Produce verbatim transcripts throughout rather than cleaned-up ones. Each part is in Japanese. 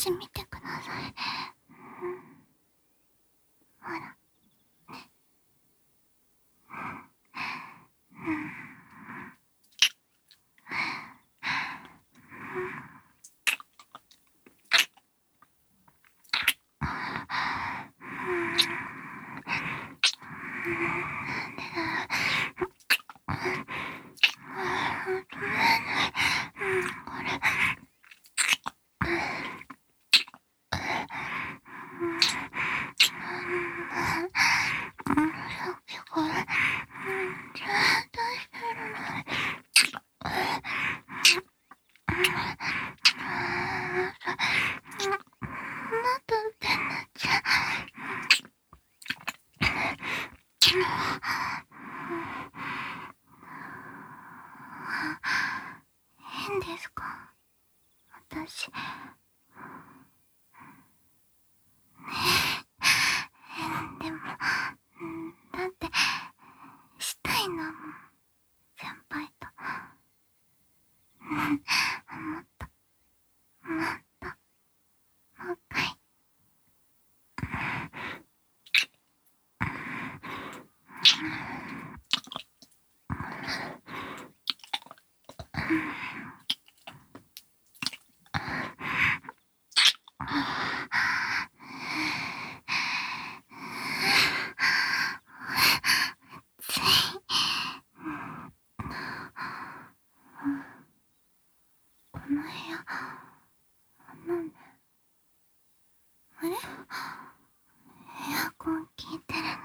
私見てください。うん、ほら。うん。変ですか？私。でも、だってしたいんだもん、先輩と。思った、思った、もう一回。この部屋、なんで？あれ？エアコン効いてるのに。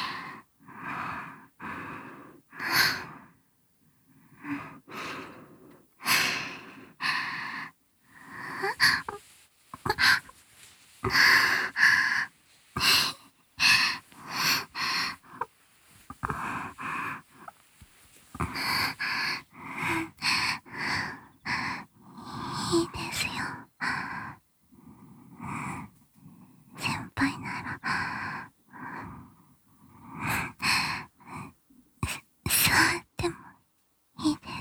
いいですよ。先輩なら。座ってもいいです。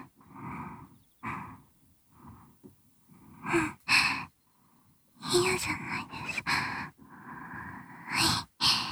嫌じゃないです。はい。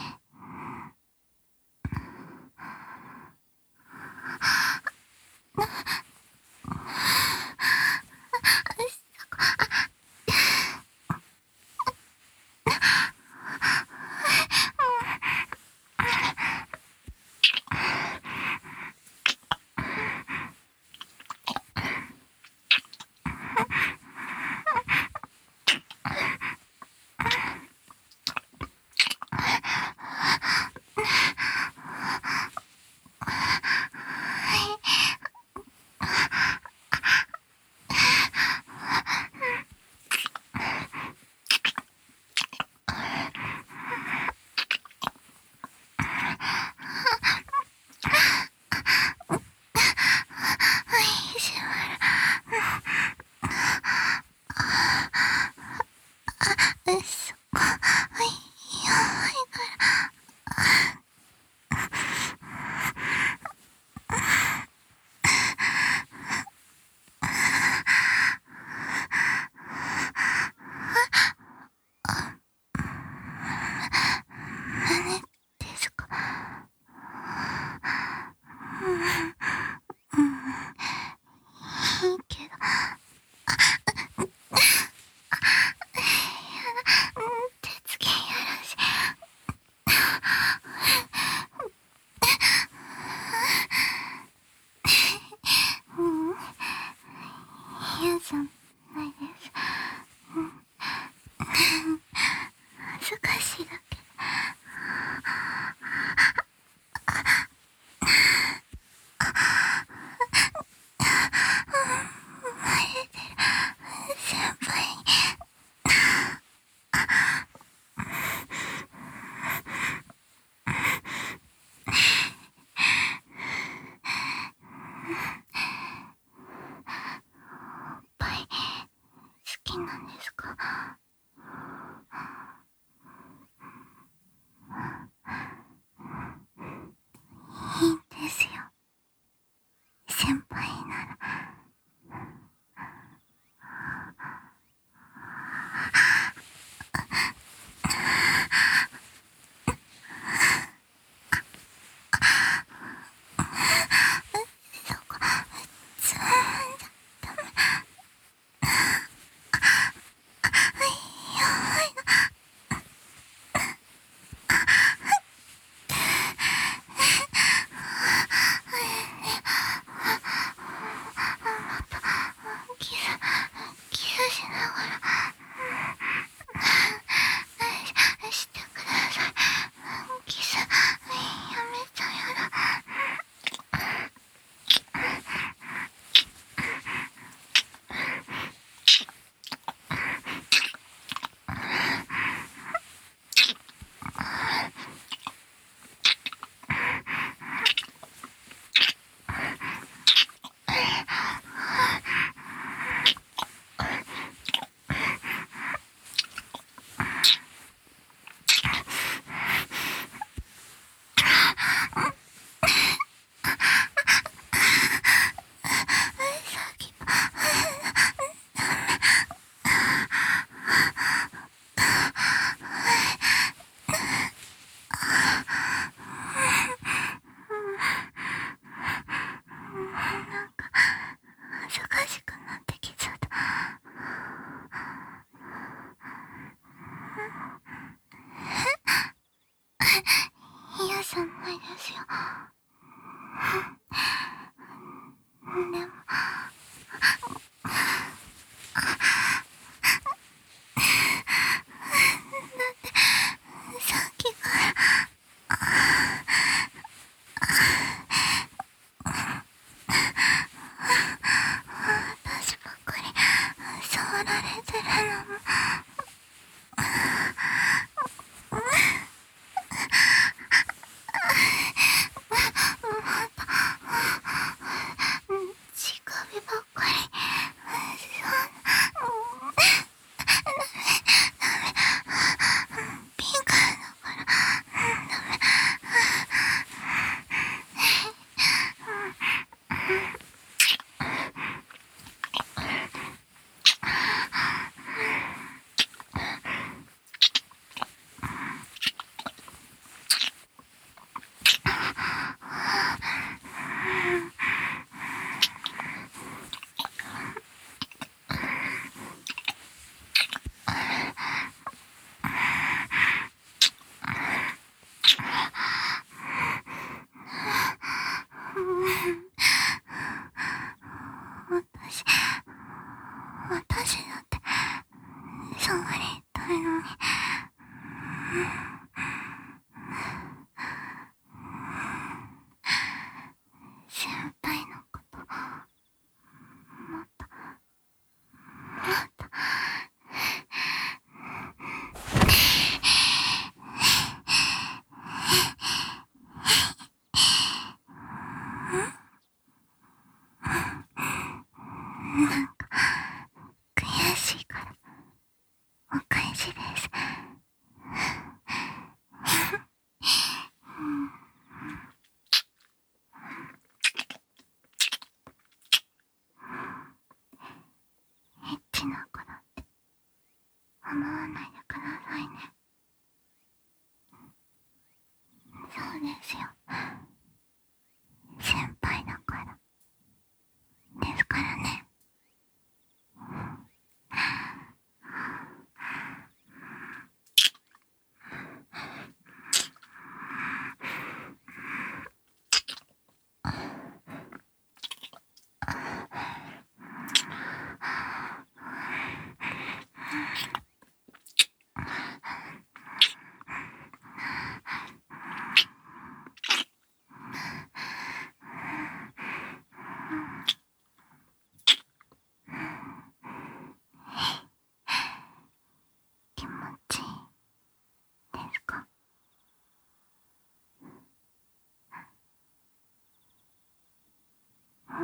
いいけど。 先輩のこともっともっとなんか悔しいからお返しです。エッチな子だって思わないでくださいね。そうですよ。先輩だからですからね。気持ちいいですか？ん？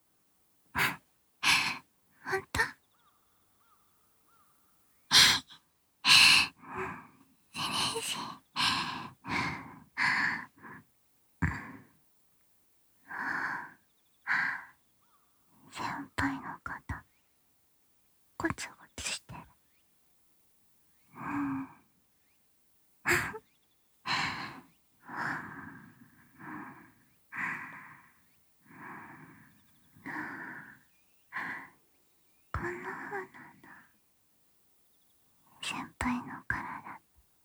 ほんと？嬉しい。先輩の肩ゴツゴツしてる。うんこんな風なんだ、先輩の体。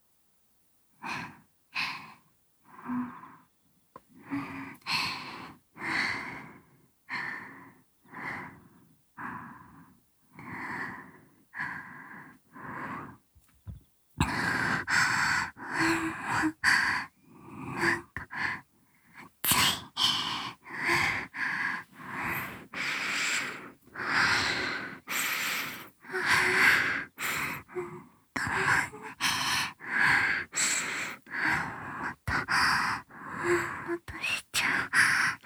うんなんか熱い。たまんない。もっともっとしちゃう。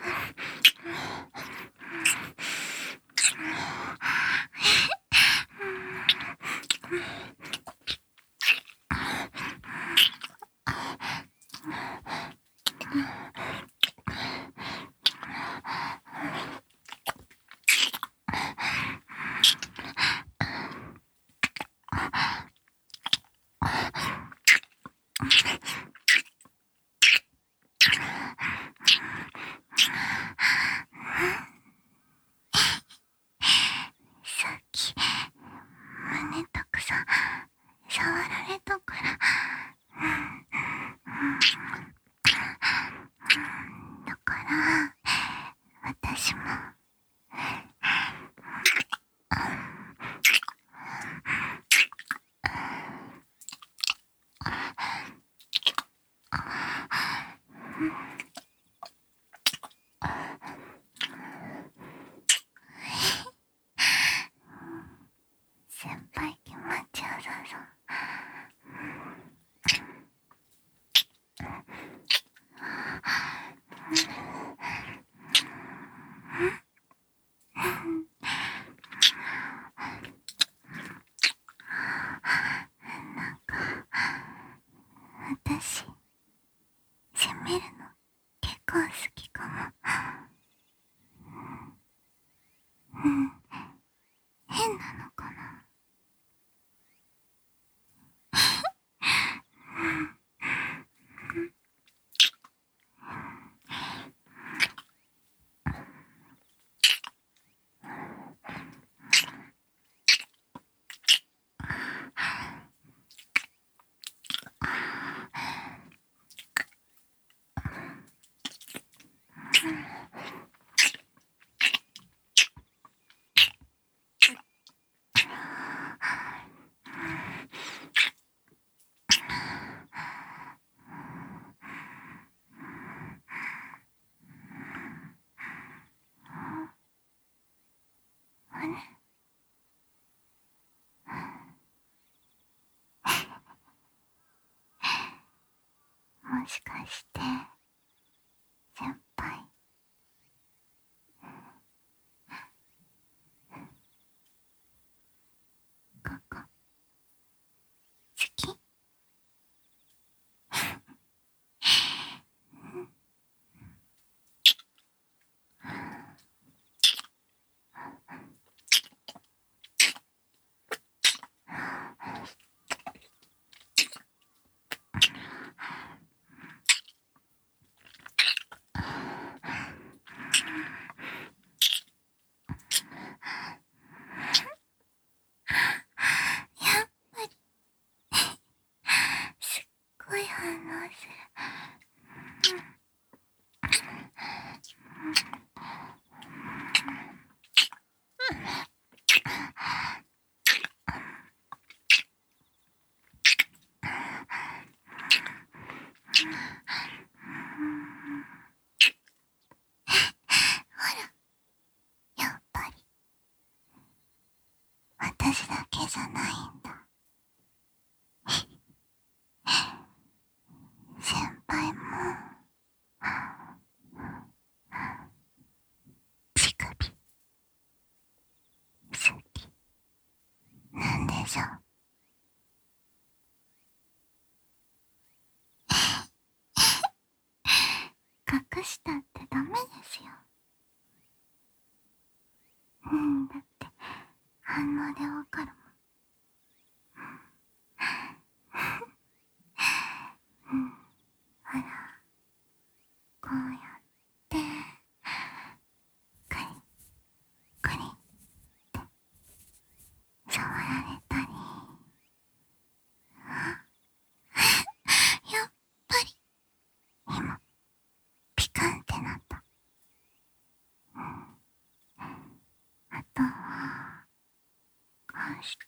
さっき胸たくさん触られたから。だから私ももしかして先輩、ここ好き？やっぱりすっごい反応する。ほら、やっぱり私だけじゃないんだ。先輩も乳首好きなんでしょう。隠したってダメですよ。うん、だって反応でわかるもん。うん、ほら、こうやってカリカリって触られたり、やっぱり今ピカンってなった。うん、あとはこうして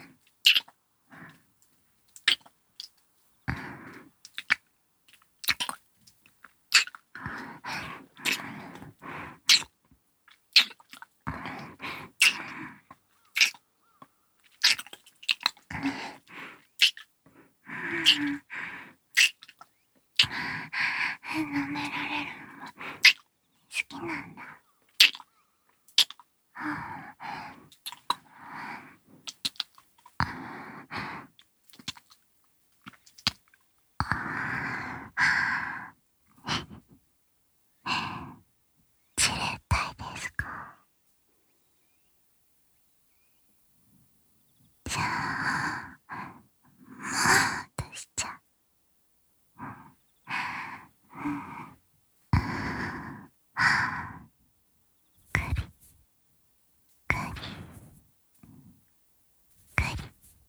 舐められるのも好きなんだ。知りたいですか？じゃあもっとしちゃう。グリグリグリグリグ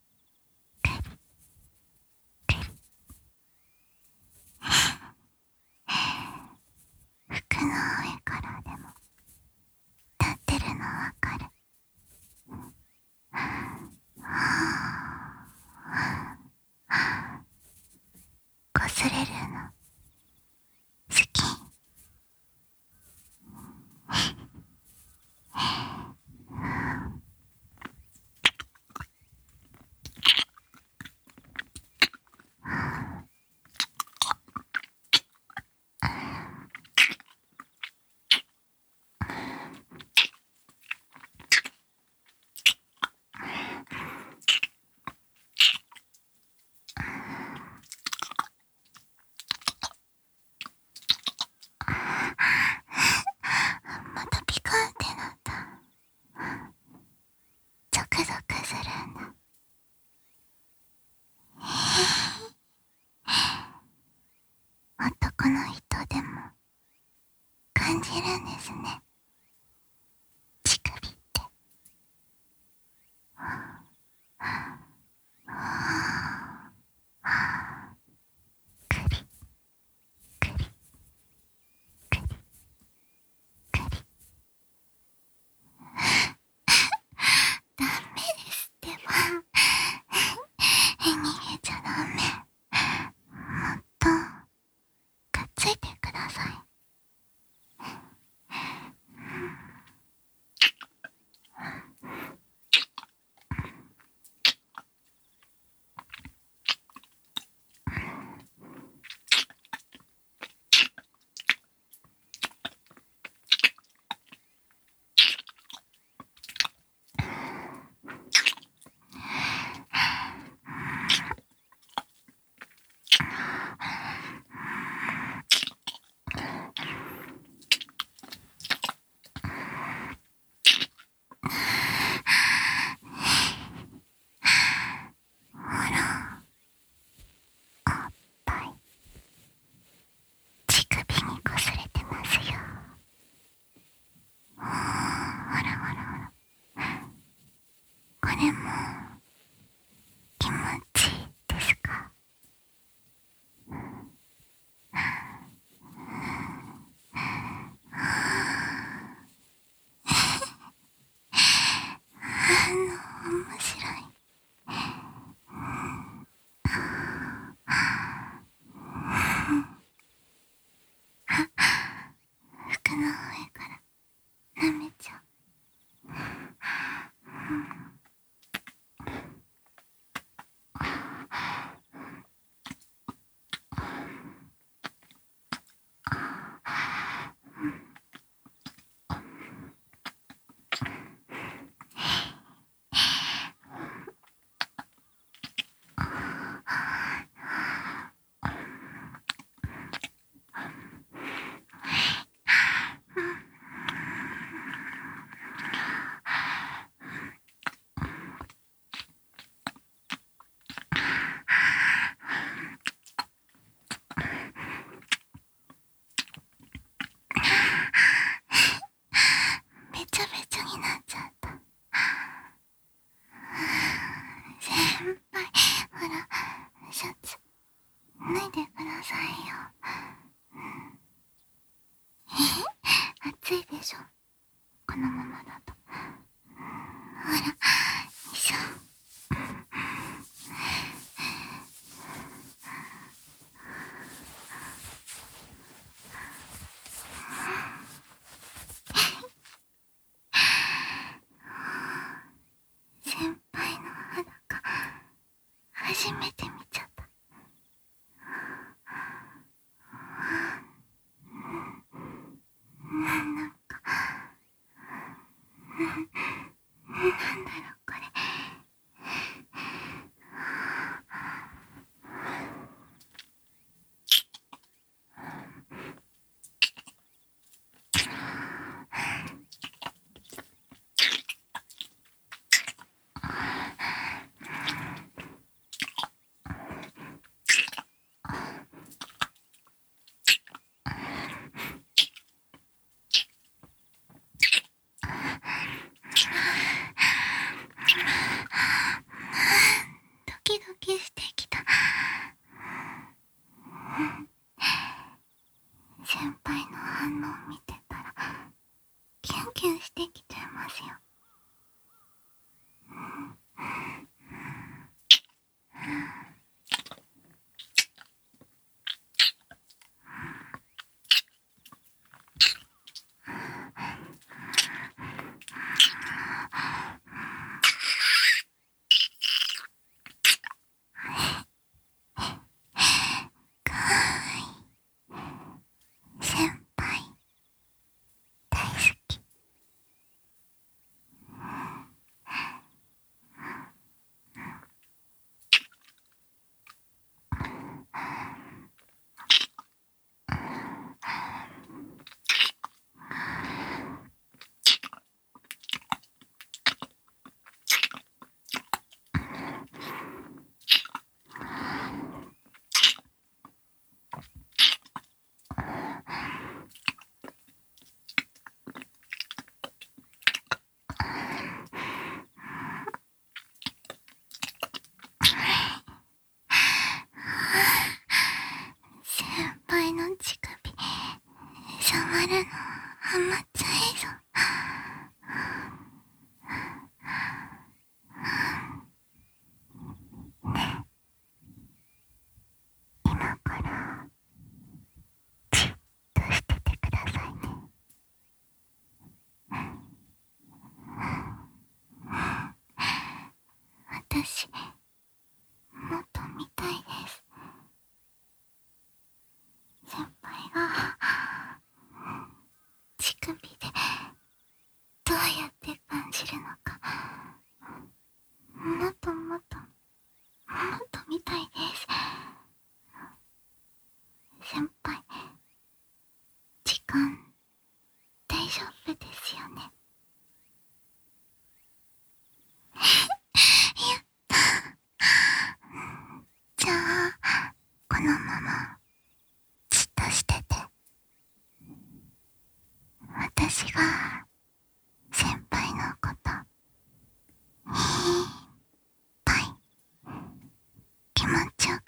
リ。服の上からでも立ってるのわかる。こすれるの好き。 服の上から舐めちゃう。べちゃべちゃになっちゃった。先輩、ほら、シャツ脱いでくださいよ。暑いでしょ、このままだと。ほら、よいしょ。先輩の裸、初めて見ちゃった。なんか、なんだろうこれ。ドキドキしてきた。先輩の反応見てたらキュンキュンしてきちゃいますよ。かわいい。先輩大好き。先輩の乳首触るのハマっちゃいそう。ね、今からじっとしててくださいね。私もっと見たいです。先輩が乳首でどうやって感じるのか、もっともっともっと見たいです。先輩、時間大丈夫ですよね。やった。じゃあこのままじっとしてて、私が先輩のこといっぱい気持ちよ